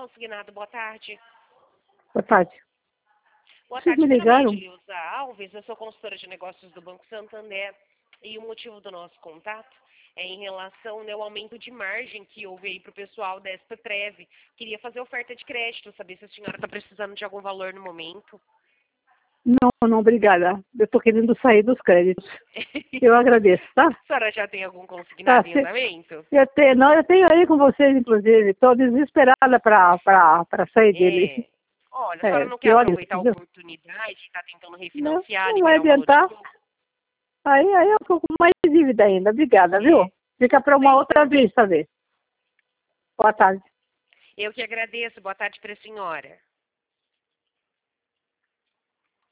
consignado. Boa tarde. Boa tarde. Boa Vocês tarde, me ligaram? Ilza Alves, eu sou consultora de negócios do Banco Santander e o motivo do nosso contato é em relação ao aumento de margem que houve aí para o pessoal da SPTrev. Queria fazer oferta de crédito, saber se a senhora está precisando de algum valor no momento. Não, obrigada. Eu estou querendo sair dos créditos. Eu agradeço, tá? A senhora já tem algum consignado em andamento? Eu tenho aí com vocês, inclusive. Estou desesperada para sair dele. Olha, a senhora não quer aproveitar a oportunidade e está tentando refinanciar, não vai liberar o valor adiantar. de novo? Aí eu fico com mais dívida ainda. Obrigada, viu? Fica para uma outra vez, talvez. Boa tarde. Eu que agradeço. Boa tarde para a senhora.